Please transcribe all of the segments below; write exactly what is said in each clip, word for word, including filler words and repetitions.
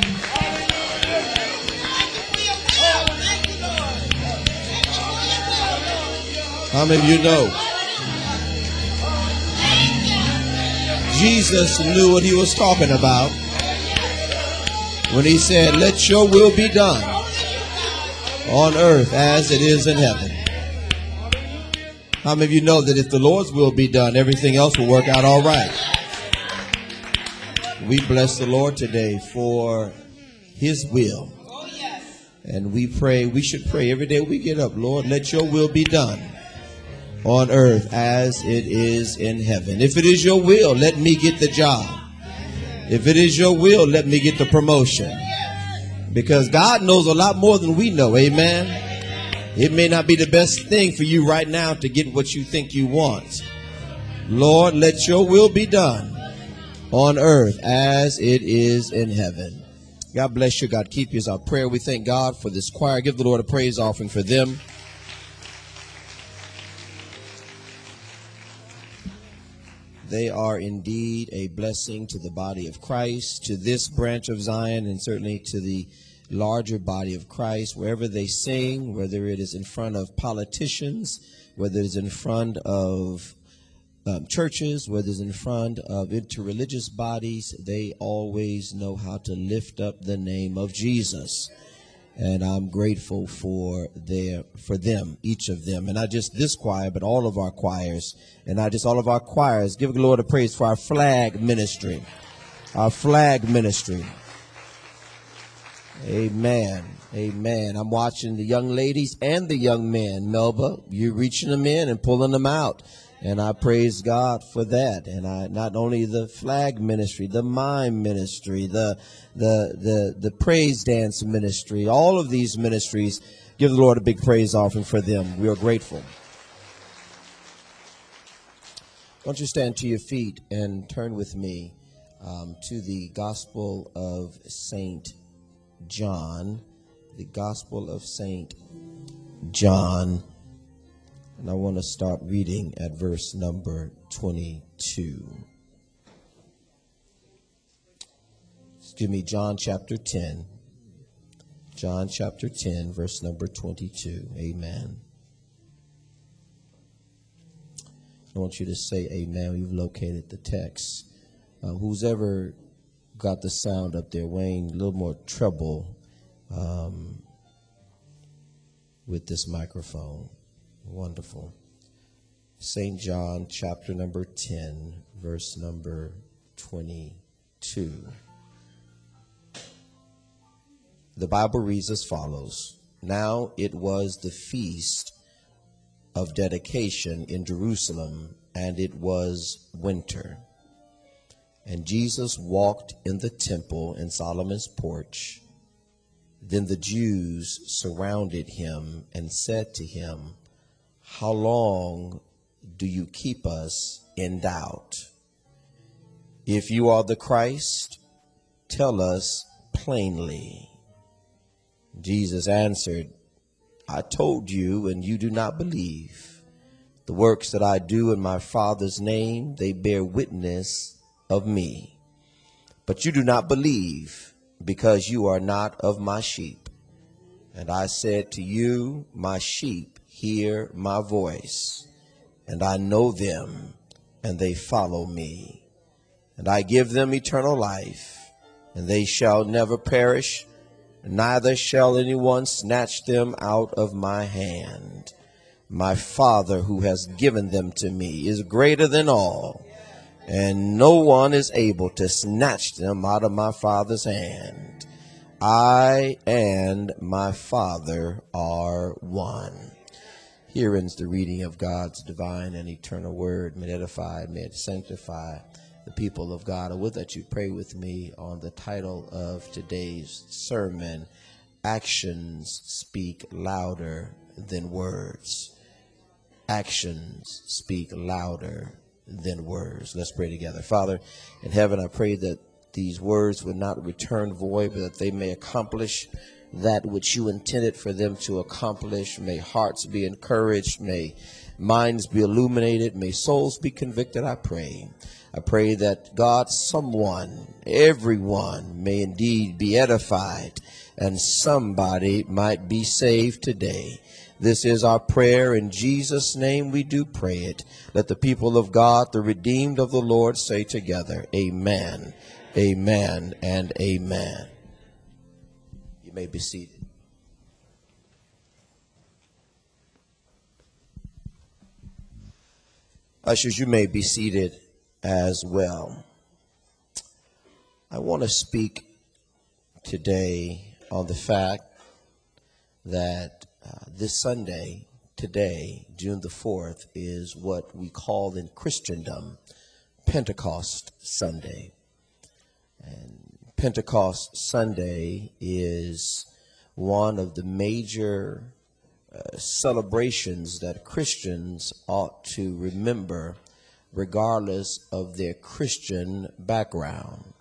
How many of you know Jesus knew what he was talking about when he said, let your will be done on earth as it is in heaven? How many of you know that if the Lord's will be done, everything else will work out all right? We bless the Lord today for his will. And we pray, we should pray every day we get up, Lord, let your will be done on earth as it is in heaven. If it is your will, let me get the job. If it is your will, let me get the promotion. Because God knows a lot more than we know. Amen. It may not be the best thing for you right now to get what you think you want. Lord, let your will be done on earth as it is in heaven. God bless you. God keep you is our prayer. We thank God for this choir. Give the Lord a praise offering for them. They are indeed a blessing to the body of Christ, to this branch of Zion, and certainly to the larger body of Christ. Wherever they sing, whether it is in front of politicians, whether it is in front of um, churches, whether it's in front of interreligious bodies, they always know how to lift up the name of Jesus. And I'm grateful for their for them, each of them. And not just this choir, but all of our choirs. And not just all of our choirs. Give the Lord a praise for our flag ministry. Our flag ministry. Amen. Amen. I'm watching the young ladies and the young men. Melba, you're reaching them in and pulling them out. And I praise God for that. And I not only the flag ministry, the mime ministry, the the the the praise dance ministry, all of these ministries, give the Lord a big praise offering for them. We are grateful. Why don't you stand to your feet and turn with me um, to the Gospel of Saint John, the Gospel of Saint John. And I want to start reading at verse number twenty-two. Excuse me, John chapter ten. John chapter ten, verse number twenty-two. Amen. I want you to say amen. You've located the text. Uh, who's ever got the sound up there, Wayne, a little more treble um, with this microphone. Wonderful. Saint John chapter number ten, verse number twenty-two. The Bible reads as follows. Now it was the feast of dedication in Jerusalem, and it was winter. And Jesus walked in the temple in Solomon's porch. Then the Jews surrounded him and said to him, how long do you keep us in doubt? If you are the Christ, tell us plainly. Jesus answered, I told you, and you do not believe. The works that I do in my Father's name, they bear witness of me. But you do not believe, because you are not of my sheep. And I said to you, my sheep hear my voice, and I know them, and they follow me. And I give them eternal life, and they shall never perish, neither shall anyone snatch them out of my hand. My Father who has given them to me is greater than all, and no one is able to snatch them out of my Father's hand. I and my Father are one. Here ends the reading of God's divine and eternal word. May it edify, may it sanctify the people of God. I would that you pray with me on the title of today's sermon, Actions Speak Louder Than Words. Actions speak louder than words. Let's pray together. Father in heaven, I pray that these words would not return void, but that they may accomplish that which you intended for them to accomplish. May hearts be encouraged. May minds be illuminated. May souls be convicted, I pray. I pray that God, someone, everyone may indeed be edified and somebody might be saved today. This is our prayer. In Jesus' name we do pray it. Let the people of God, the redeemed of the Lord, say together, amen, amen, and amen. You may be seated. Ushers, you may be seated as well. I want to speak today on the fact that uh, this Sunday, today, June the fourth, is what we call in Christendom Pentecost Sunday. And Pentecost Sunday is one of the major uh, celebrations that Christians ought to remember regardless of their Christian background.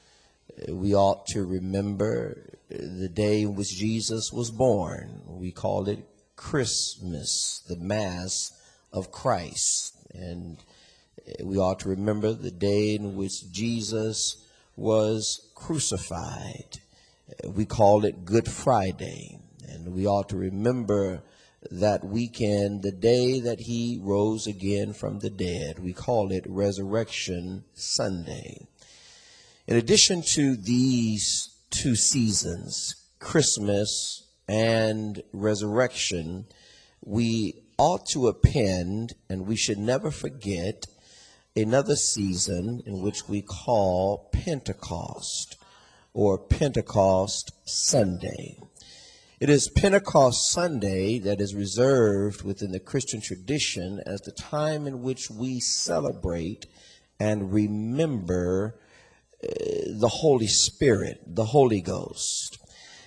We ought to remember the day in which Jesus was born. We call it Christmas, the Mass of Christ. And we ought to remember the day in which Jesus was crucified. We call it Good Friday. And we ought to remember that weekend, the day that he rose again from the dead. We call it Resurrection Sunday. In addition to these two seasons, Christmas and resurrection, we ought to append, and we should never forget, another season in which we call Pentecost or Pentecost Sunday. It is Pentecost Sunday that is reserved within the Christian tradition as the time in which we celebrate and remember uh, the Holy Spirit, the Holy Ghost.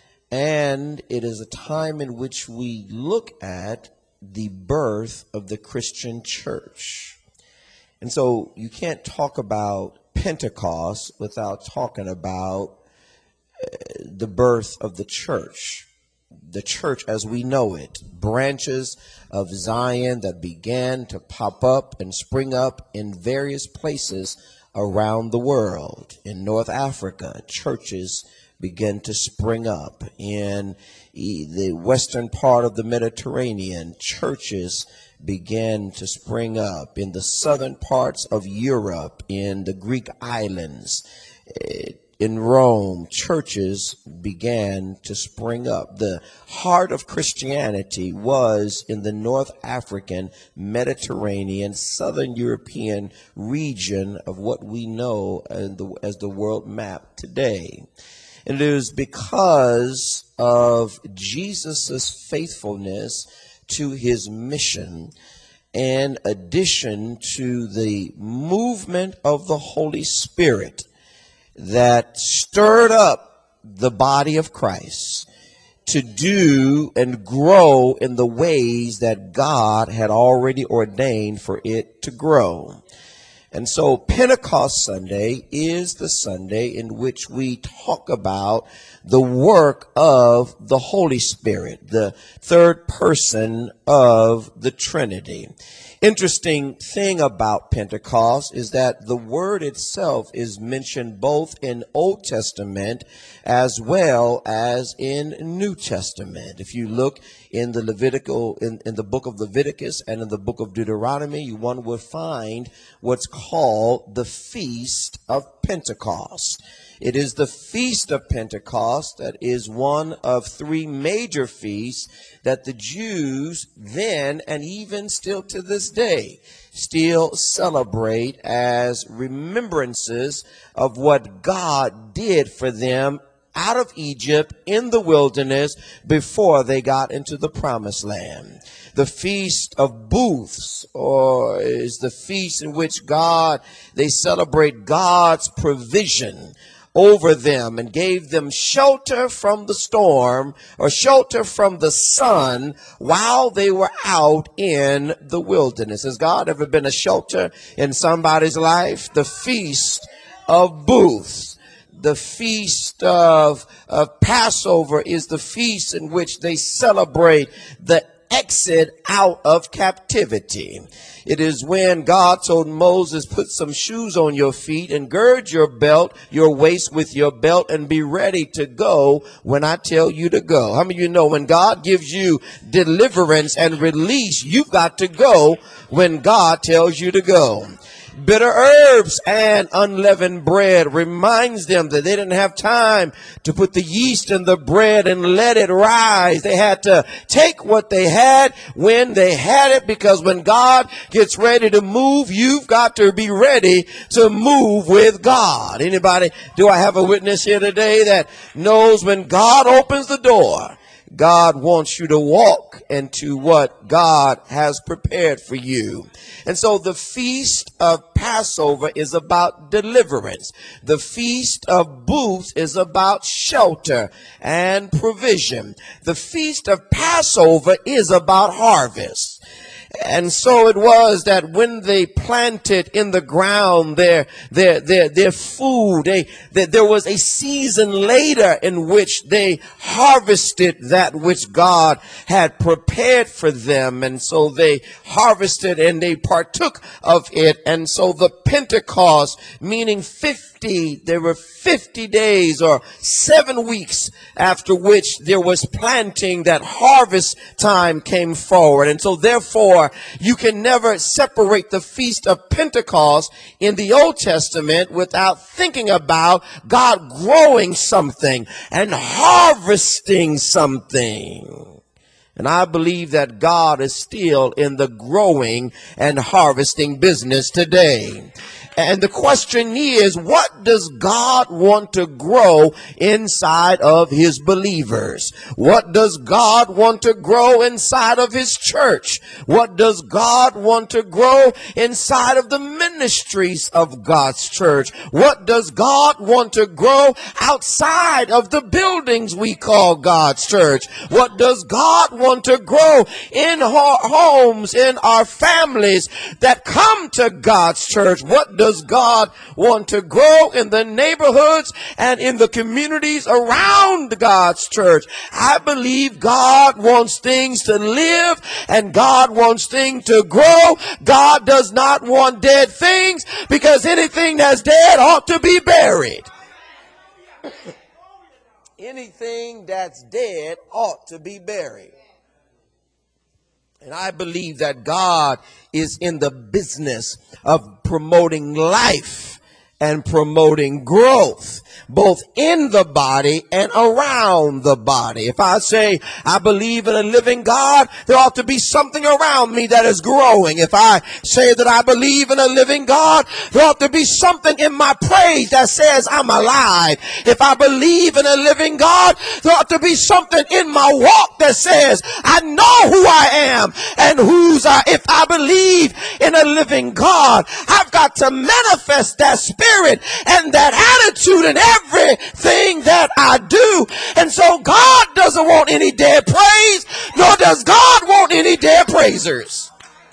And it is a time in which we look at the birth of the Christian church. And so you can't talk about Pentecost without talking about uh, the birth of the church. The church as we know it, branches of Zion that began to pop up and spring up in various places around the world. In North Africa, churches began to spring up. In the western part of the Mediterranean, churches began to spring up. In the southern parts of Europe, in the Greek islands, in Rome, churches began to spring up. The heart of Christianity was in the North African, Mediterranean, Southern European region of what we know as the, as the world map today. And it is because of Jesus' faithfulness to his mission, in addition to the movement of the Holy Spirit that stirred up the body of Christ to do and grow in the ways that God had already ordained for it to grow. And so Pentecost Sunday is the Sunday in which we talk about the work of the Holy Spirit, the third person of the Trinity. Interesting thing about Pentecost is that the word itself is mentioned both in Old Testament as well as in New Testament. If you look in the Levitical, in, in the book of Leviticus and in the book of Deuteronomy, one will find what's called the Feast of Pentecost. It is the Feast of Pentecost that is one of three major feasts that the Jews then and even still to this day still celebrate as remembrances of what God did for them out of Egypt in the wilderness before they got into the promised land. The Feast of Booths, or is the feast in which God, they celebrate God's provision over them and gave them shelter from the storm or shelter from the sun while they were out in the wilderness. Has God ever been a shelter in somebody's life? The Feast of Booths. the feast of, of Passover is the feast in which they celebrate the exit out of captivity. It is when God told Moses, put some shoes on your feet and gird your belt, your waist with your belt, and be ready to go when I tell you to go. How many of you know when God gives you deliverance and release, you've got to go when God tells you to go? Bitter herbs and unleavened bread reminds them that they didn't have time to put the yeast in the bread and let it rise. They had to take what they had when they had it, because when God gets ready to move, you've got to be ready to move with God. Anybody, do I have a witness here today that knows when God opens the door, God wants you to walk into what God has prepared for you? And so the feast of Passover is about deliverance. The feast of booths is about shelter and provision. The feast of Passover is about harvest. And so it was that when they planted in the ground their their their their food, they, they there was a season later in which they harvested that which God had prepared for them. And so they harvested and they partook of it. And so the Pentecost, meaning fifty, there were fifty days or seven weeks after which there was planting, that harvest time came forward. And so therefore, you can never separate the Feast of Pentecost in the Old Testament without thinking about God growing something and harvesting something. And I believe that God is still in the growing and harvesting business today. And the question is, what does God want to grow inside of his believers? What does God want to grow inside of his church? What does God want to grow inside of the ministries of God's church? What does God want to grow outside of the buildings we call God's church? What does God want to grow in our homes, in our families that come to God's church? What does God want to grow in the neighborhoods and in the communities around God's church? I believe God wants things to live and God wants things to grow. God does not want dead things, because anything that's dead ought to be buried. Anything that's dead ought to be buried. And I believe that God is in the business of promoting life and promoting growth, both in the body and around the body. If I say I believe in a living God, there ought to be something around me that is growing. If I say that I believe in a living God, there ought to be something in my praise that says I'm alive. If I believe in a living God, there ought to be something in my walk that says I know who I am and whose I. If I believe in a living God, I've got to manifest that spirit and that attitude in everything that I do. And so God doesn't want any dead praise, nor does God want any dead praisers.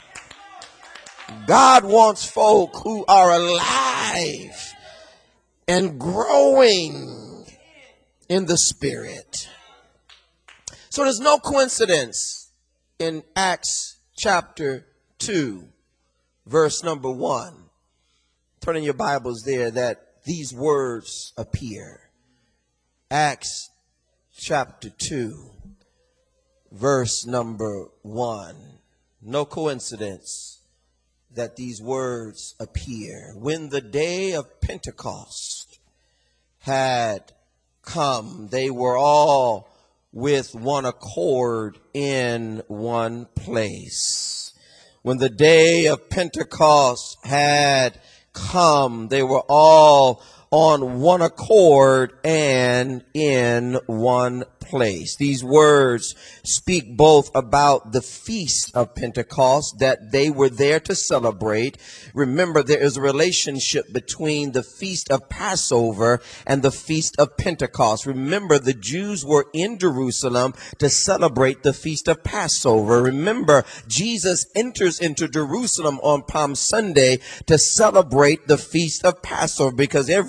God wants folk who are alive and growing in the Spirit. So there's no coincidence in Acts chapter two, verse number one. Turn in your Bibles there, that these words appear. Acts chapter two, verse number one. No coincidence that these words appear. When the day of Pentecost had come, they were all with one accord in one place. When the day of Pentecost had come, they were all on one accord and in one place. These words speak both about the feast of Pentecost that they were there to celebrate. Remember, there is a relationship between the feast of Passover and the feast of Pentecost. Remember, the Jews were in Jerusalem to celebrate the feast of Passover. Remember, Jesus enters into Jerusalem on Palm Sunday to celebrate the feast of Passover, because every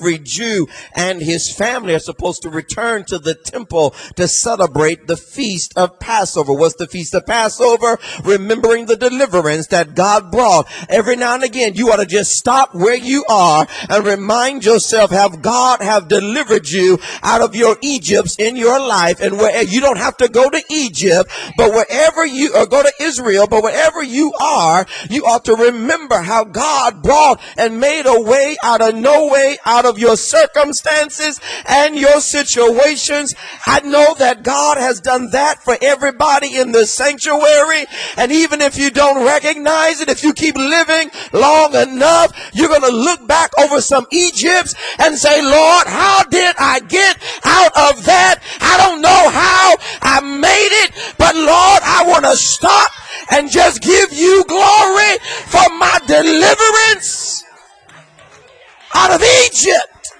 every Jew and his family are supposed to return to the temple to celebrate the feast of Passover. What's the feast of Passover? Remembering the deliverance that God brought. Every now and again, you ought to just stop where you are and remind yourself, have God have delivered you out of your Egypts in your life, and where you don't have to go to Egypt, but wherever you or go to Israel, but wherever you are, you ought to remember how God brought and made a way out of no way, out of your circumstances and your situations. I know that God has done that for everybody in the sanctuary, and even if you don't recognize it, if you keep living long enough, you're going to look back over some Egypts and say, Lord, how did I get out of that? I don't know how I made it, but Lord, I want to stop and just give you glory for my deliverance out of Egypt.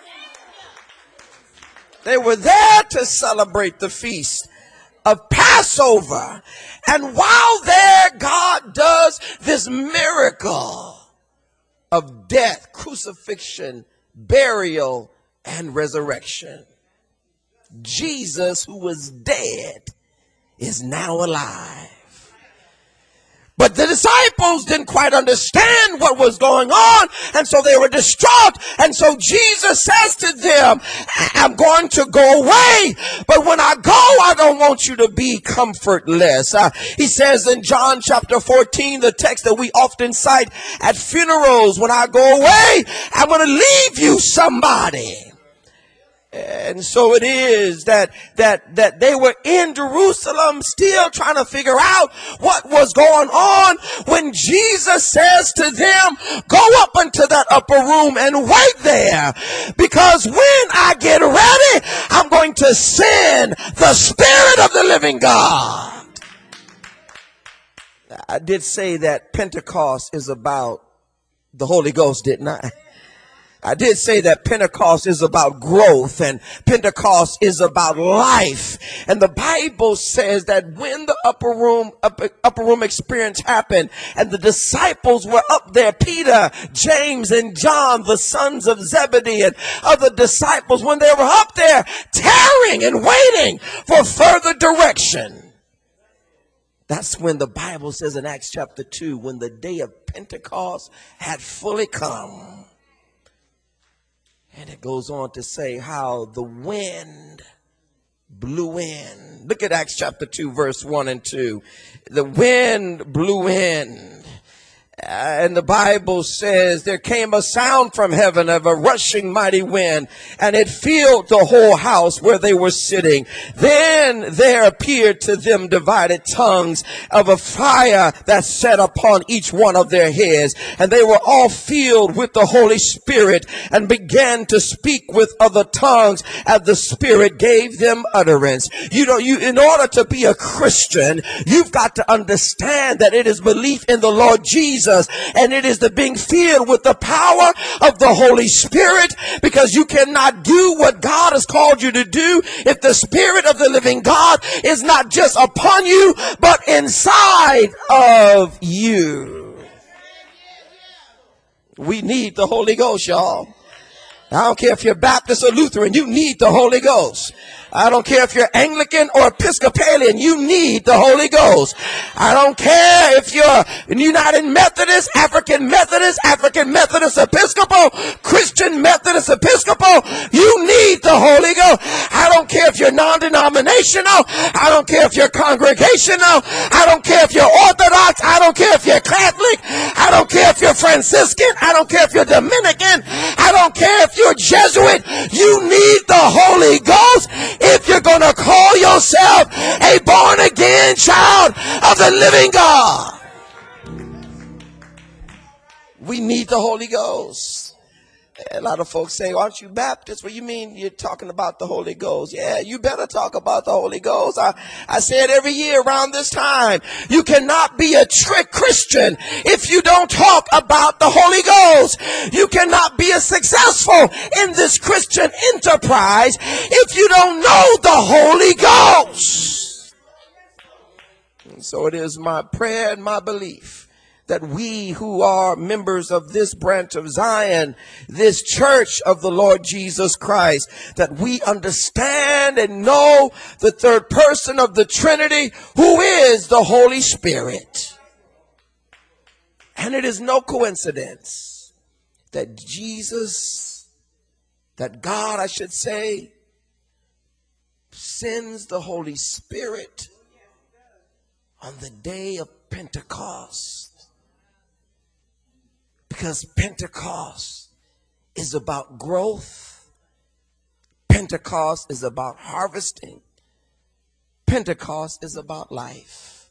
They were there to celebrate the feast of Passover. And while there, God does this miracle of death, crucifixion, burial, and resurrection. Jesus, who was dead, is now alive. But the disciples didn't quite understand what was going on, and so they were distraught. And so Jesus says to them, I'm going to go away, but when I go, I don't want you to be comfortless. Uh, he says in John chapter fourteen, the text that we often cite at funerals, when I go away, I'm going to leave you somebody. And so it is that, that, that they were in Jerusalem still trying to figure out what was going on when Jesus says to them, go up into that upper room and wait there, because when I get ready, I'm going to send the Spirit of the living God. I did say that Pentecost is about the Holy Ghost, didn't I? I did say that Pentecost is about growth, and Pentecost is about life. And the Bible says that when the upper room upper, upper room experience happened and the disciples were up there, Peter, James, and John, the sons of Zebedee, and other disciples, when they were up there tarrying and waiting for further direction, that's when the Bible says in Acts chapter two, when the day of Pentecost had fully come. And it goes on to say how the wind blew in. Look at Acts chapter two, verse one and two. The wind blew in. And the Bible says there came a sound from heaven of a rushing mighty wind, and it filled the whole house where they were sitting. Then there appeared to them divided tongues of a fire that sat upon each one of their heads. And they were all filled with the Holy Spirit and began to speak with other tongues as the Spirit gave them utterance. You know, you, in order to be a Christian, you've got to understand that it is belief in the Lord Jesus, and it is the being filled with the power of the Holy Spirit, because you cannot do what God has called you to do if the Spirit of the living God is not just upon you, but inside of you. We need the Holy Ghost, y'all. I don't care if you're Baptist or Lutheran, you need the Holy Ghost. I don't care if you're Anglican or Episcopalian, you need the Holy Ghost. I don't care if you're United Methodist, African Methodist, African Methodist Episcopal, Christian Methodist Episcopal, you need the Holy Ghost. I don't care if you're non-denominational, I don't care if you're congregational, I don't care if you're Orthodox, I don't care if you're Catholic, I don't care if you're Franciscan, I don't care if you're Dominican, I don't care if you're Jesuit, you need the Holy Ghost if you're going to call yourself a born-again child of the living God. We need the Holy Ghost. A lot of folks say, aren't you Baptist? Well, you mean you're talking about the Holy Ghost? Yeah, you better talk about the Holy Ghost. I, I say it every year around this time. You cannot be a trick Christian if you don't talk about the Holy Ghost. You cannot be a successful in this Christian enterprise if you don't know the Holy Ghost. And so it is my prayer and my belief that we who are members of this branch of Zion, this church of the Lord Jesus Christ, that we understand and know the third person of the Trinity, who is the Holy Spirit. And it is no coincidence that Jesus, that God, I should say, sends the Holy Spirit on the day of Pentecost. Because Pentecost is about growth. Pentecost is about harvesting. Pentecost is about life.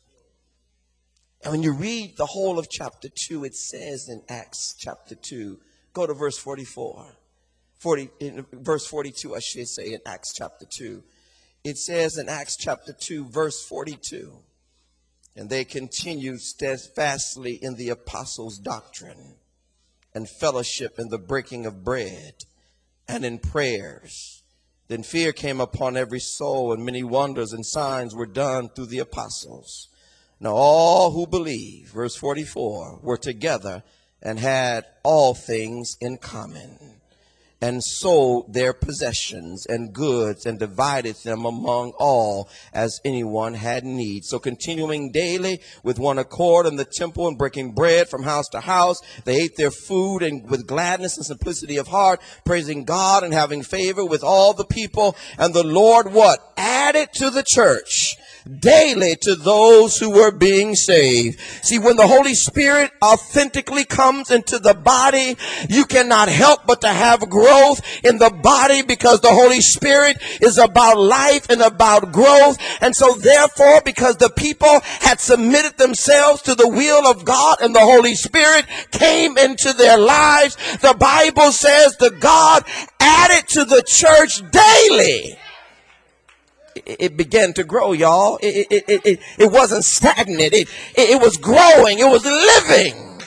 And when you read the whole of chapter two, it says in Acts chapter two, go to verse forty-four, forty, in verse forty-two, I should say, in Acts chapter two. It says in Acts chapter two, verse forty-two, and they continued steadfastly in the apostles' doctrine and fellowship, in the breaking of bread, and in prayers. Then fear came upon every soul, and many wonders and signs were done through the apostles. Now all who believed, verse forty-four, were together and had all things in common, and sold their possessions and goods and divided them among all as anyone had need. So continuing daily with one accord in the temple and breaking bread from house to house, they ate their food and with gladness and simplicity of heart, praising God and having favor with all the people. And the Lord what? Added to the church daily to those who were being saved. See, when the Holy Spirit authentically comes into the body, you cannot help but to have growth in the body, because the Holy Spirit is about life and about growth. And so therefore, because the people had submitted themselves to the will of God and the Holy Spirit came into their lives, the Bible says that God added to the church daily. It began to grow, y'all. It, it, it, it, it wasn't stagnant. It, it, it was growing. It was living.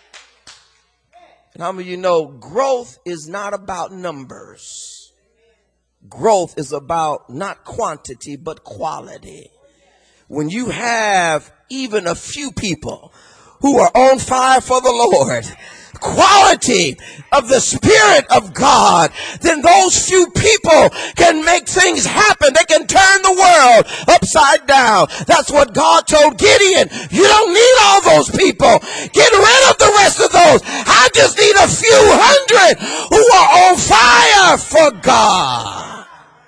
And how many of you know growth is not about numbers? Growth is about not quantity, but quality. When you have even a few people who are on fire for the Lord, quality of the Spirit of God, then those few people can make things happen. They can turn the world upside down. That's what God told Gideon. You don't need all those people. Get rid of the rest of those. I just need a few hundred who are on fire for God.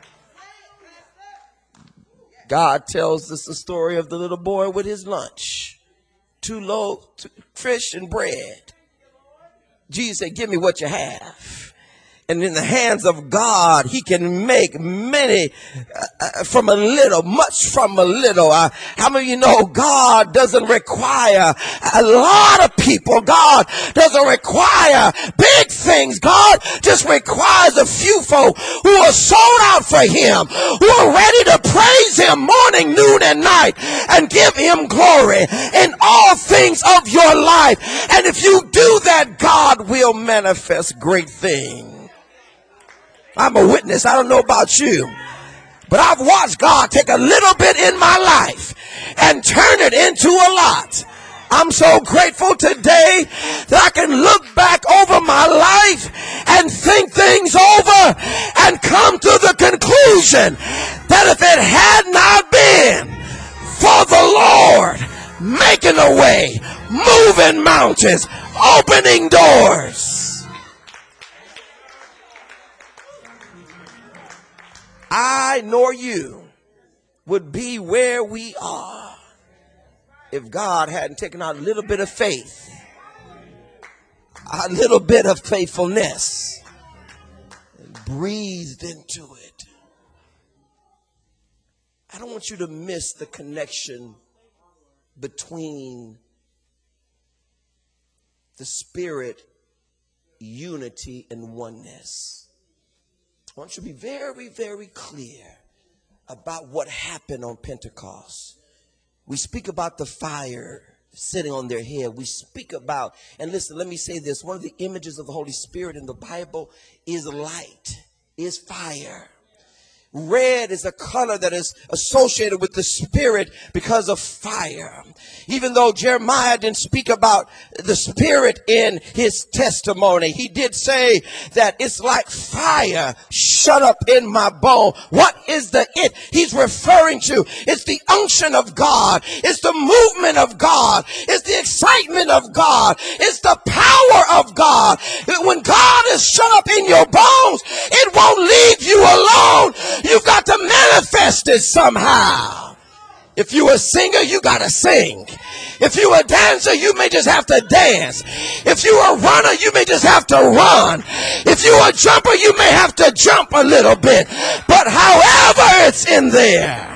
God tells us the story of the little boy with his lunch. Two loaves, two fish and bread. Jesus said, give me what you have. And in the hands of God, he can make many uh, from a little, much from a little. Uh, how many of you know God doesn't require a lot of people? God doesn't require big things. God just requires a few folk who are sold out for him, who are ready to praise him morning, noon, and night, and give him glory in all things of your life. And if you do that, God will manifest great things. I'm a witness. I don't know about you, but I've watched God take a little bit in my life and turn it into a lot. I'm so grateful today that I can look back over my life and think things over and come to the conclusion that if it had not been for the Lord making a way, moving mountains, opening doors, I nor you would be where we are if God hadn't taken out a little bit of faith, a little bit of faithfulness, and breathed into it. I don't want you to miss the connection between the Spirit, unity, and oneness. I want you to be very, very clear about what happened on Pentecost. We speak about the fire sitting on their head. We speak about, and listen, let me say this. One of the images of the Holy Spirit in the Bible is light, is fire. Red is a color that is associated with the Spirit because of fire. Even though Jeremiah didn't speak about the Spirit in his testimony, he did say that it's like fire shut up in my bone. What is the it he's referring to? It's the unction of God. It's the movement of God. It's the excitement of God. It's the power of God. When God is shut up in your bones, it won't leave you alone. You've got to manifest it somehow. If you're a singer, you got to sing. If you're a dancer, you may just have to dance. If you're a runner, you may just have to run. If you're a jumper, you may have to jump a little bit. But however it's in there,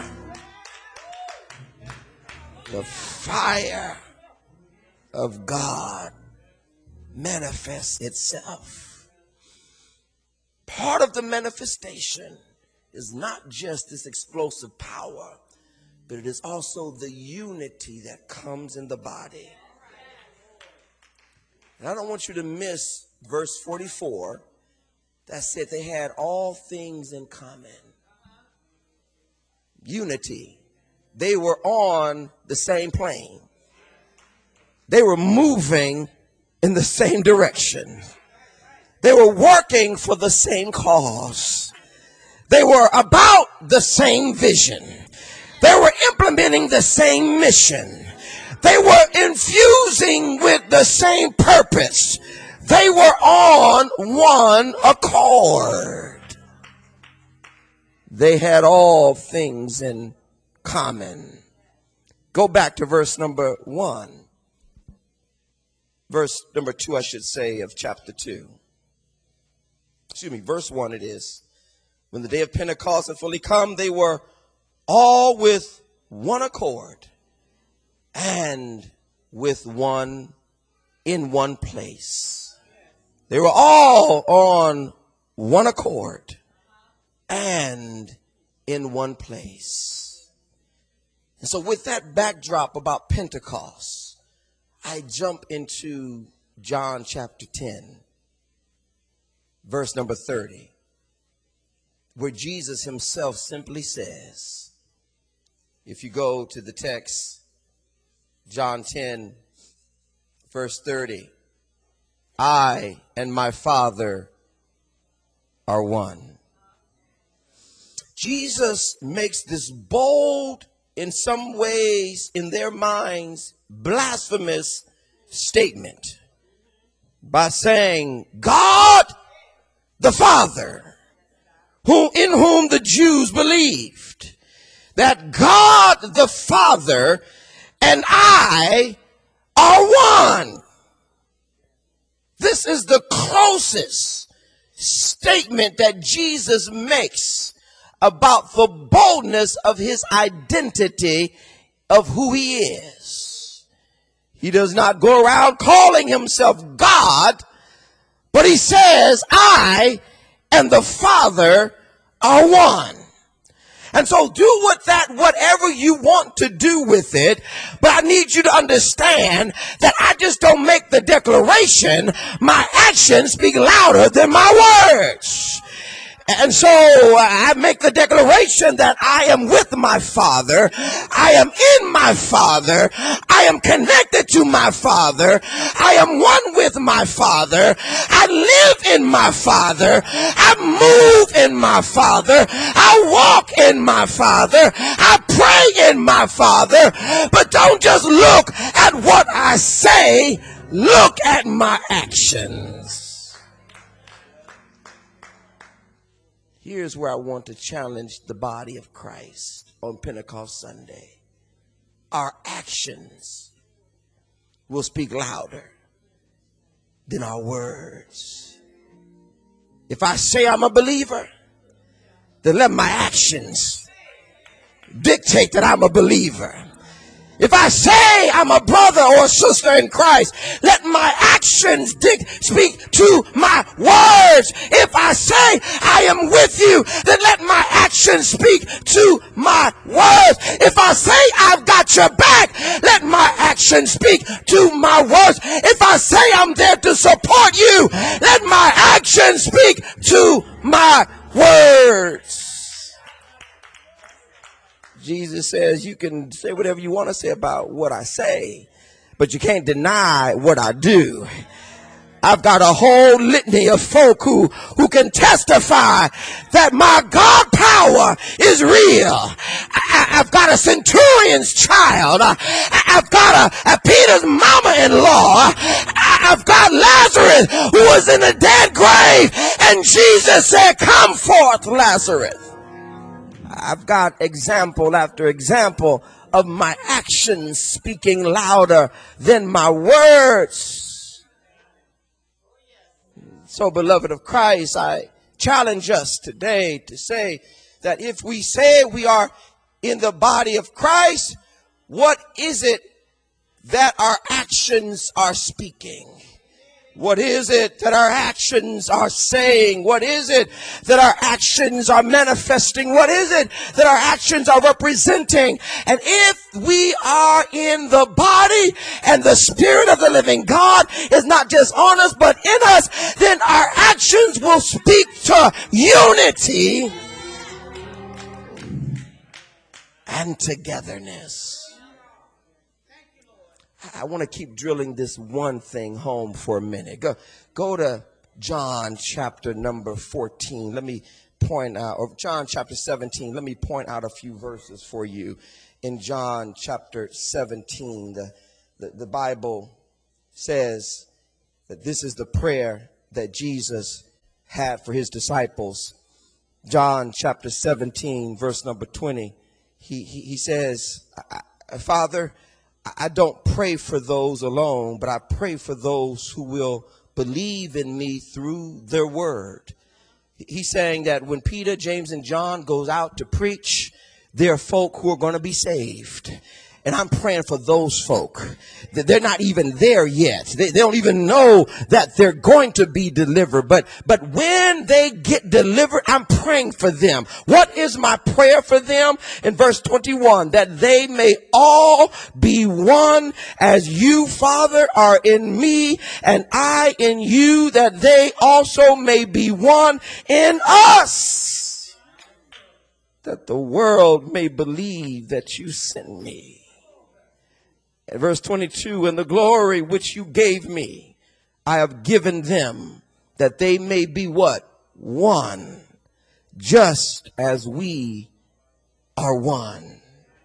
the fire of God manifests itself. Part of the manifestation is not just this explosive power, but it is also the unity that comes in the body. And I don't want you to miss verse forty-four that said they had all things in common. Unity. They were on the same plane. They were moving in the same direction. They were working for the same cause. They were about the same vision. They were implementing the same mission. They were infusing with the same purpose. They were on one accord. They had all things in common. Go back to verse number one. Verse number two, I should say, of chapter two. Excuse me, verse one it is. When the day of Pentecost had fully come, they were all with one accord and with one in one place. They were all on one accord and in one place. And so with that backdrop about Pentecost, I jump into John chapter ten, verse number thirty. Where Jesus himself simply says, if you go to the text, John ten, verse thirty, I and my Father are one. Jesus makes this bold, in some ways, in their minds, blasphemous statement by saying, God the Father, who, in whom the Jews believed, that God the Father and I are one. This is the closest statement that Jesus makes about the boldness of his identity of who he is. He does not go around calling himself God, but he says, I and the Father are one. And so do with that whatever you want to do with it. But I need you to understand that I just don't make the declaration. My actions speak louder than my words. And so uh, I make the declaration that I am with my Father. I am in my Father. I am connected to my Father. I am one with my Father. I live in my Father. I move in my Father. I walk in my Father. I pray in my Father. But don't just look at what I say. Look at my actions. Here's where I want to challenge the body of Christ on Pentecost Sunday. Our actions will speak louder than our words. If I say I'm a believer, then let my actions dictate that I'm a believer. If I say I'm a brother or a sister in Christ, let my actions dig, speak to my words. If I say I am with you, then let my actions speak to my words. If I say I've got your back, let my actions speak to my words. If I say I'm there to support you, let my actions speak to my words. Jesus says, you can say whatever you want to say about what I say, but you can't deny what I do. I've got a whole litany of folk who, who can testify that my God power is real. I, I've got a centurion's child. I, I've got a, a Peter's mama-in-law. I, I've got Lazarus who was in a dead grave, and Jesus said, come forth, Lazarus. I've got example after example of my actions speaking louder than my words. So, beloved of Christ, I challenge us today to say that if we say we are in the body of Christ, what is it that our actions are speaking? What is it that our actions are saying? What is it that our actions are manifesting? What is it that our actions are representing? And if we are in the body and the Spirit of the living God is not just on us but in us, then our actions will speak to unity and togetherness. I want to keep drilling this one thing home for a minute. Go, go to John chapter number fourteen. Let me point out, or John chapter seventeen. Let me point out a few verses for you. In John chapter seventeen, the, the, the Bible says that this is the prayer that Jesus had for his disciples. John chapter seventeen, verse number twenty. He, he, he says, Father, I don't pray for those alone, but I pray for those who will believe in me through their word. He's saying that when Peter, James, and John goes out to preach, there are folk who are going to be saved. And I'm praying for those folk that they're not even there yet. They, they don't even know that they're going to be delivered. But, but when they get delivered, I'm praying for them. What is my prayer for them? In verse twenty-one, that they may all be one as you, Father, are in me and I in you, that they also may be one in us, that the world may believe that you sent me. At verse twenty-two, and the glory which you gave me, I have given them, that they may be what? One, just as we are one.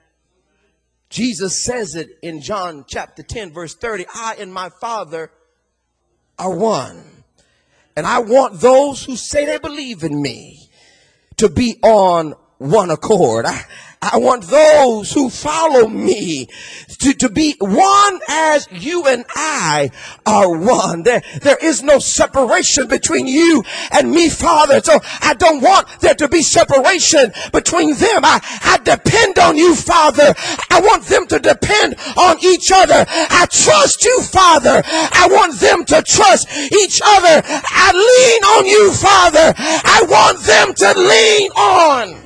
Jesus says it in John chapter ten, verse thirty, I and my Father are one. And I want those who say they believe in me to be on one accord. I, I want those who follow me to, to be one as you and I are one. There, there is no separation between you and me, Father. So I don't want there to be separation between them. I, I depend on you, Father. I want them to depend on each other. I trust you, Father. I want them to trust each other. I lean on you, Father. I want them to lean on.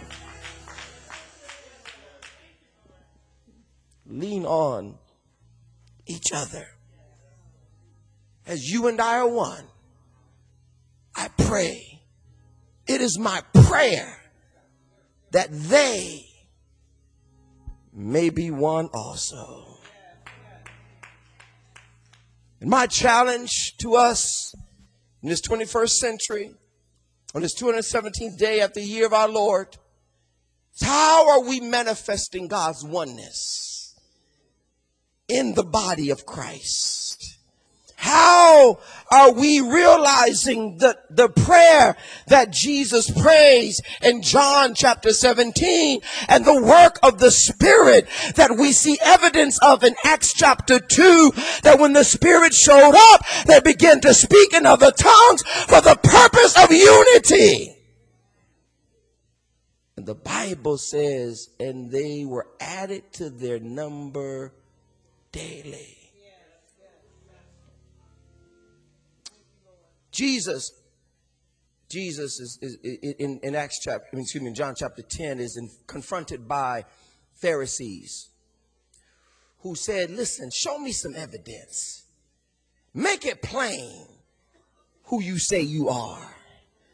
Lean on each other. As you and I are one, I pray. It is my prayer that they may be one also. And my challenge to us in this twenty-first century, on this two hundred seventeenth day of the year of our Lord, is how are we manifesting God's oneness in the body of Christ? How are we realizing the, the prayer that Jesus prays in John chapter seventeen and the work of the Spirit that we see evidence of in Acts chapter two, that when the Spirit showed up, they began to speak in other tongues for the purpose of unity. And the Bible says, and they were added to their number daily. Jesus, Jesus is, is, is in, in Acts chapter, excuse me, in John chapter ten, is in, confronted by Pharisees who said, listen, show me some evidence. Make it plain who you say you are.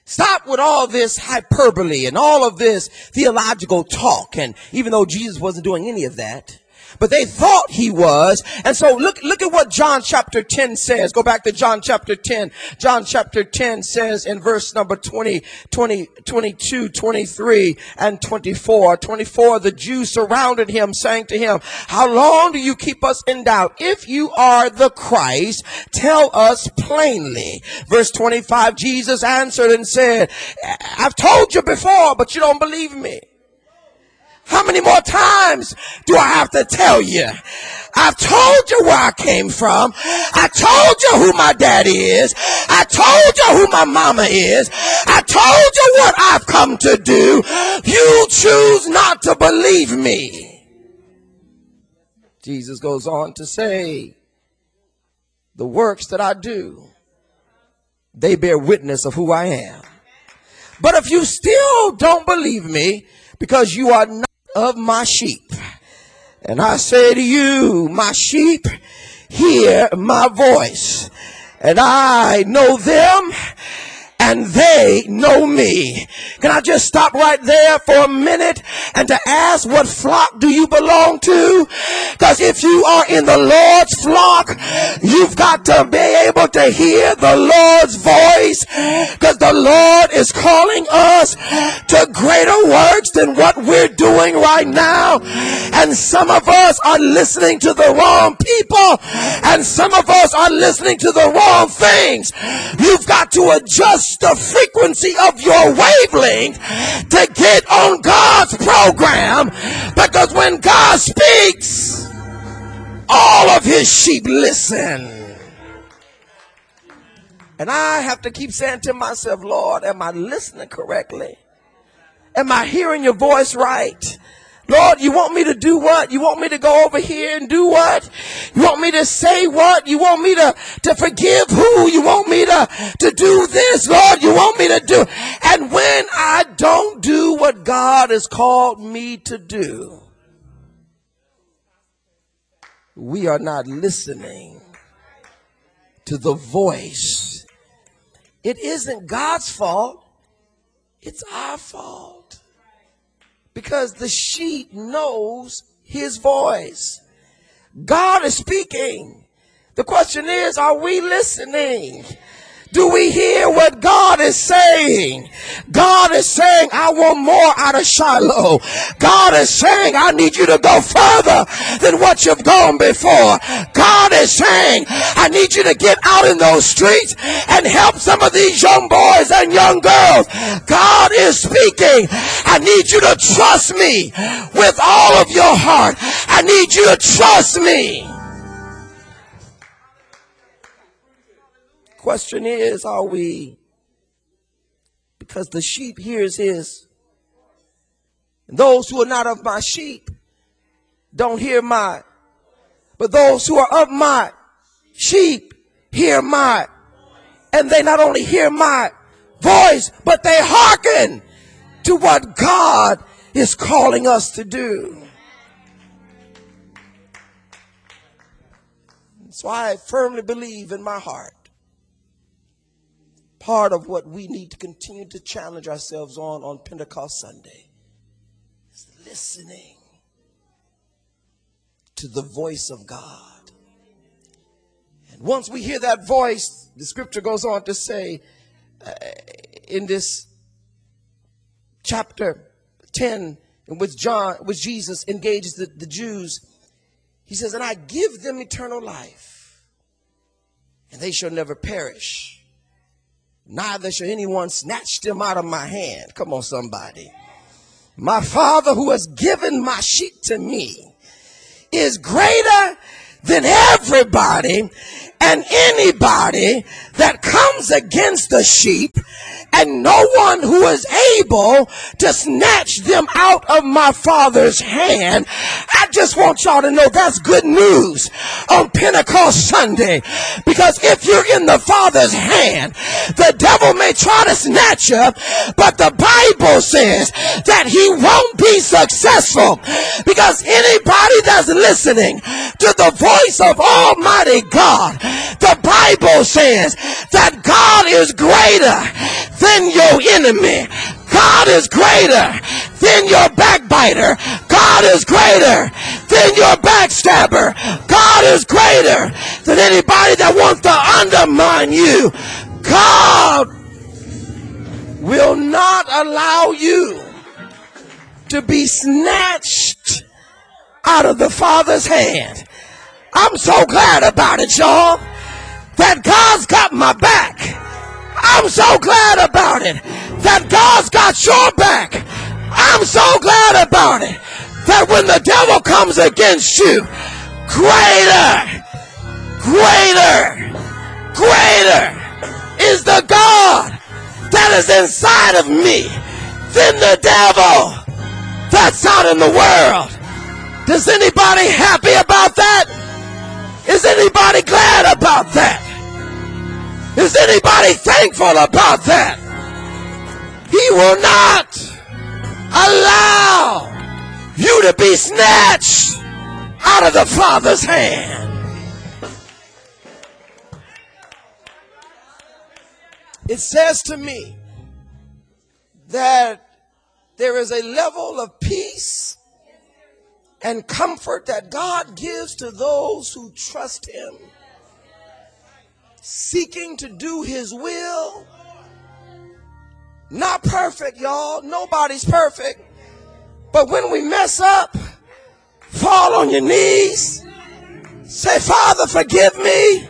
Stop with all this hyperbole and all of this theological talk. And even though Jesus wasn't doing any of that, but they thought he was. And so look, look at what John chapter ten says. Go back to John chapter ten. John chapter ten says in verse number twenty, twenty, twenty-two, twenty-three, and twenty-four. twenty-four, the Jews surrounded him, saying to him, how long do you keep us in doubt? If you are the Christ, tell us plainly. Verse twenty-five, Jesus answered and said, I've told you before, but you don't believe me. How many more times do I have to tell you? I've told you where I came from. I told you who my daddy is. I told you who my mama is. I told you what I've come to do. You choose not to believe me. Jesus goes on to say, the works that I do, they bear witness of who I am. But if you still don't believe me, because you are not of my sheep, and I say to you, my sheep hear my voice, and I know them and they know me. Can I just stop right there for a minute and to ask, what flock do you belong to? Because if you are in the Lord's flock, you've got to be able to hear the Lord's voice, because the Lord is calling us to greater works than what we're doing right now. And some of us are listening to the wrong people, and some of us are listening to the wrong things. You've got to adjust the frequency of your wavelength to get on God's program, because when God speaks, all of his sheep listen. And I have to keep saying to myself, Lord, am I listening correctly? Am I hearing your voice right? Lord, you want me to do what? You want me to go over here and do what? You want me to say what? You want me to, to forgive who? You want me to, to do this, Lord? You want me to do? And when I don't do what God has called me to do, we are not listening to the voice. It isn't God's fault. It's our fault. Because the sheep knows his voice. God is speaking. The question is, are we listening? Do we hear what God is saying? God is saying, I want more out of Shiloh. God is saying, I need you to go further than what you've gone before. God is saying, I need you to get out in those streets and help some of these young boys and young girls. God is speaking. I need you to trust me with all of your heart. I need you to trust me. Question is, are we? Because the sheep hears his. And those who are not of my sheep don't hear mine. But those who are of my sheep hear mine. And they not only hear my voice, but they hearken to what God is calling us to do. So I firmly believe in my heart, part of what we need to continue to challenge ourselves on on Pentecost Sunday is listening to the voice of God. And once we hear that voice, the scripture goes on to say uh, in this chapter ten, in which John, which Jesus engages the, the Jews, he says, and I give them eternal life, and they shall never perish. Neither shall anyone snatch them out of my hand. Come on, somebody. My Father who has given my sheep to me is greater than everybody and anybody that comes against the sheep, and no one who is able to snatch them out of my Father's hand. I just want y'all to know that's good news on Pentecost Sunday, because if you're in the Father's hand, the devil may try to snatch you, but the Bible says that he won't be successful, because anybody that's listening to the voice of Almighty God The Bible says that God is greater than your enemy. God is greater than your backbiter. God is greater than your backstabber. God is greater than anybody that wants to undermine you. God will not allow you to be snatched out of the Father's hand. I'm so glad about it, y'all, that God's got my back. I'm so glad about it that God's got your back. I'm so glad about it that when the devil comes against you, greater, greater, greater is the God that is inside of me than the devil that's out in the world. Is anybody happy about that? Is anybody glad about that? Is anybody thankful about that? He will not allow you to be snatched out of the Father's hand. It says to me that there is a level of peace and comfort that God gives to those who trust him, seeking to do his will. Not perfect, y'all. Nobody's perfect. But when we mess up, fall on your knees, say, Father, forgive me.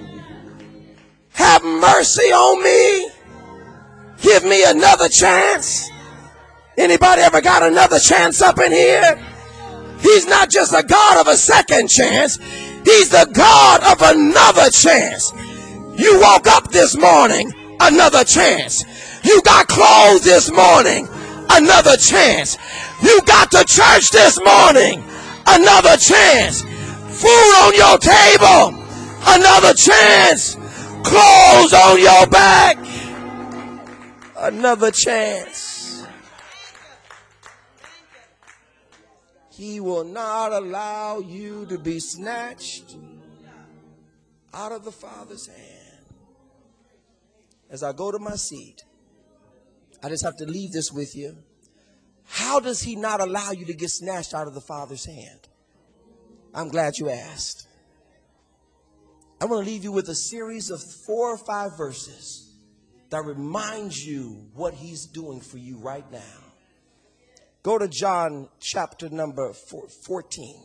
Have mercy on me. Give me another chance. Anybody ever got another chance up in here? He's not just a God of a second chance. He's the God of another chance. You woke up this morning, another chance. You got clothes this morning, another chance. You got to church this morning, another chance. Food on your table, another chance. Clothes on your back, another chance. He will not allow you to be snatched out of the Father's hand. As I go to my seat, I just have to leave this with you. How does he not allow you to get snatched out of the Father's hand? I'm glad you asked. I want to leave you with a series of four or five verses that reminds you what he's doing for you right now. Go to John chapter number fourteen.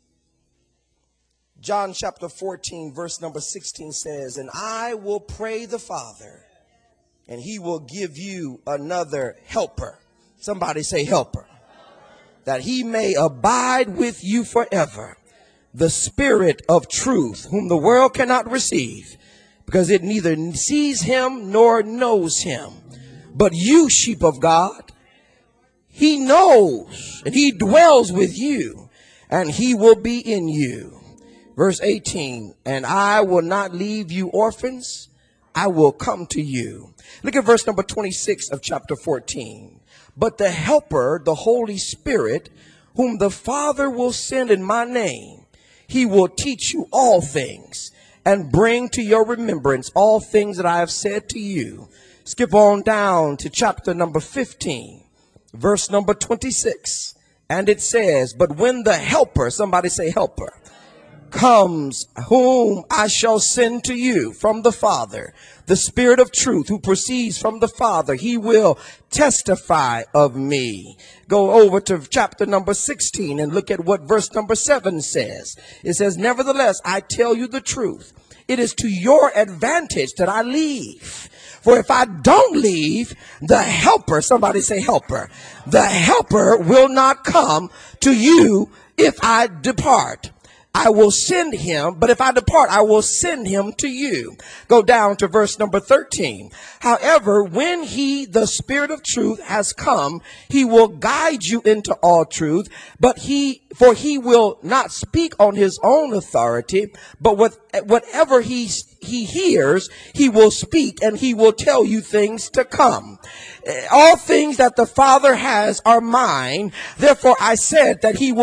John chapter fourteen, verse number sixteen says, and I will pray the Father, and he will give you another helper. Somebody say helper. That he may abide with you forever. The Spirit of truth, whom the world cannot receive, because it neither sees him nor knows him. But you, sheep of God, he knows, and he dwells with you, and he will be in you. Verse eighteen, and I will not leave you orphans, I will come to you. Look at verse number twenty-six of chapter fourteen. But the Helper, the Holy Spirit, whom the Father will send in my name, he will teach you all things and bring to your remembrance all things that I have said to you. Skip on down to chapter number fifteen, verse number twenty-six. And it says, but when the Helper, somebody say helper, comes, whom I shall send to you from the Father, the Spirit of truth who proceeds from the Father, he will testify of me. Go over to chapter number sixteen and look at what verse number seven says. It says, nevertheless, I tell you the truth. It is to your advantage that I leave. For if I don't leave, the helper, somebody say helper, the helper will not come to you if I depart. I will send him, but if I depart, I will send him to you. Go down to verse number thirteen. However, when he, the Spirit of truth, has come, he will guide you into all truth, but he, for he will not speak on his own authority, but with whatever he, he hears, he will speak, and he will tell you things to come. All things that the Father has are mine. Therefore, I said that he will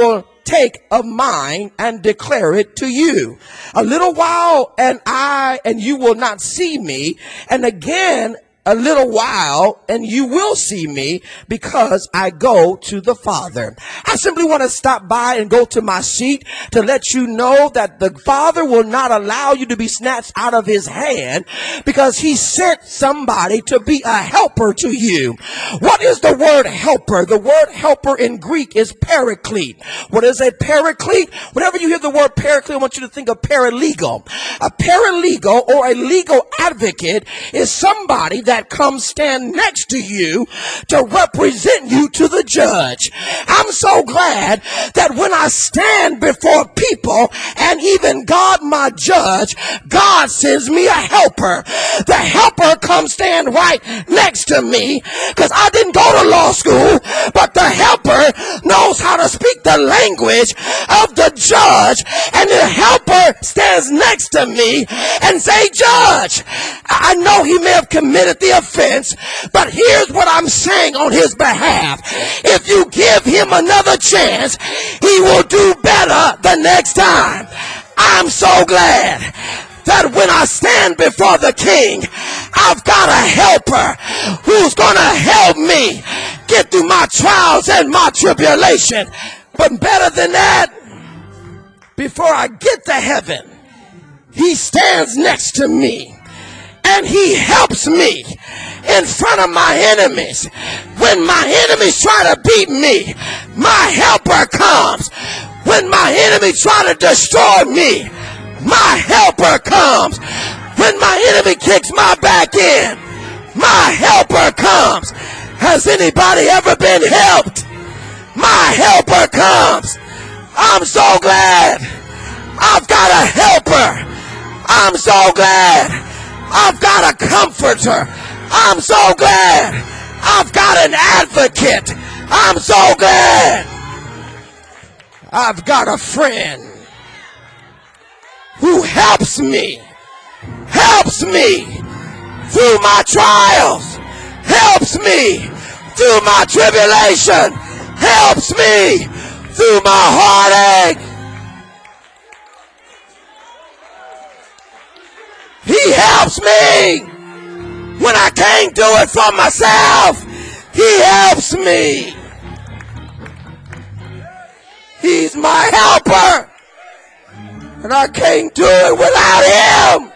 take of mine and declare it to you. A little while and I and you will not see me, and again a little while and you will see me, because I go to the Father. I simply want to stop by and go to my seat to let you know that the Father will not allow you to be snatched out of his hand, because he sent somebody to be a helper to you. What is the word helper? The word helper in Greek is paraclete. What is a paraclete? Whenever you hear the word paraclete, I want you to think of paralegal. A paralegal, or a legal advocate, is somebody that that comes stand next to you to represent you to the judge. I'm so glad that when I stand before people and even God my judge, God sends me a helper. The helper comes stand right next to me, because I didn't go to law school, but the helper knows how to speak the language of the judge, and the helper stands next to me and say, Judge, I know he may have committed the offense, but here's what I'm saying on his behalf. If you give him another chance, he will do better the next time. I'm so glad that when I stand before the king, I've got a helper who's going to help me get through my trials and my tribulation. But better than that, before I get to heaven, he stands next to me and he helps me in front of my enemies. When my enemies try to beat me, my helper comes. When my enemies try to destroy me, my helper comes. When my enemy kicks my back in, my helper comes. Has anybody ever been helped? My helper comes. I'm so glad I've got a helper. I'm so glad I've got a comforter. I'm so glad I've got an advocate. I'm so glad I've got a friend who helps me, helps me through my trials, helps me through my tribulation, helps me through my heartache. He helps me when I can't do it for myself. He helps me. He's my helper, and I can't do it without him.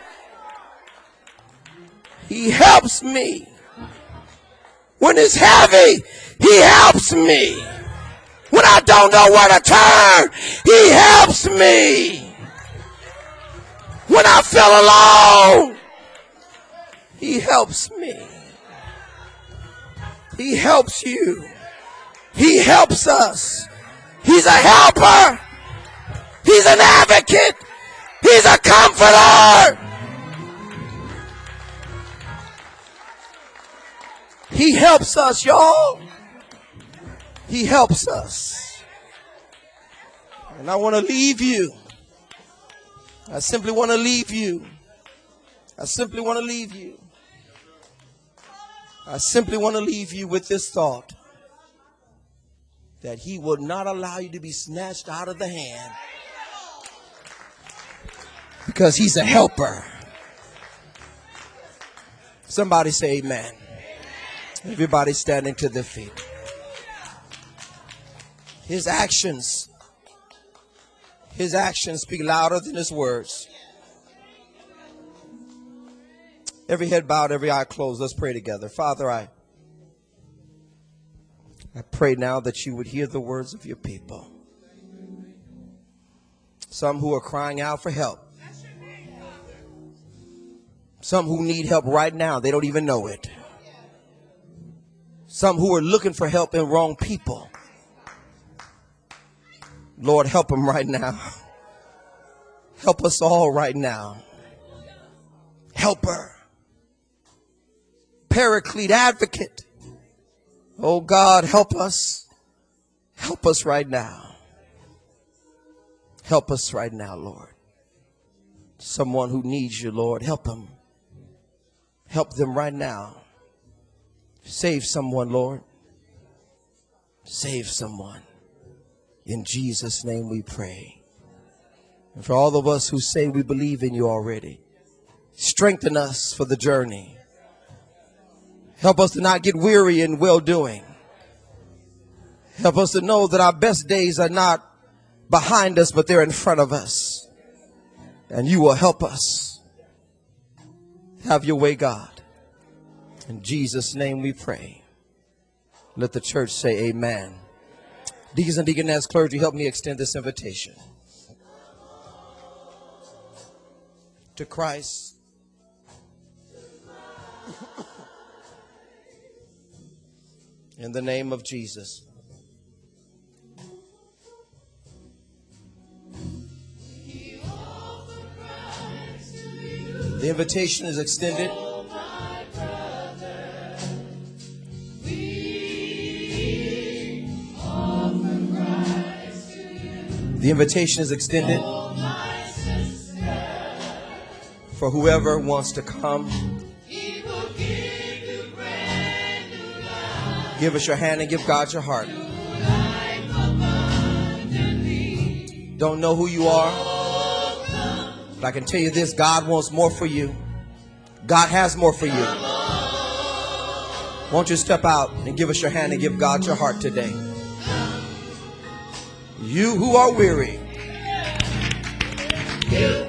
He helps me. When it's heavy, he helps me. When I don't know where to turn, he helps me. When I feel alone, he helps me. He helps you. He helps us. He's a helper. He's an advocate. He's a comforter. He helps us, y'all. He helps us. And I want to leave you. I simply want to leave you. I simply want to leave you. I simply want to leave you with this thought, that he will not allow you to be snatched out of the hand, because he's a helper. Somebody say amen. Everybody standing to their feet. His actions, his actions speak louder than his words. Every head bowed, every eye closed. Let's pray together. Father, I, I pray now that you would hear the words of your people. Some who are crying out for help. Some who need help right now. They don't even know it. Some who are looking for help in wrong people. Lord, help them right now. Help us all right now. Helper. Paraclete, advocate. Oh God, help us. Help us right now. Help us right now, Lord. Someone who needs you, Lord, help them. Help them right now. Save someone, Lord. Save someone. In Jesus' name we pray. And for all of us who say we believe in you already, strengthen us for the journey. Help us to not get weary in well-doing. Help us to know that our best days are not behind us, but they're in front of us. And you will help us. Have your way, God. In Jesus' name we pray. Let the church say amen. Deacons and deaconess, clergy, help me extend this invitation. To Christ. In the name of Jesus. The invitation is extended. The invitation is extended for whoever wants to come. Give us your hand and give God your heart. Don't know who you are, but I can tell you this: God wants more for you. God has more for you. Won't you step out and give us your hand and give God your heart today? You who are weary,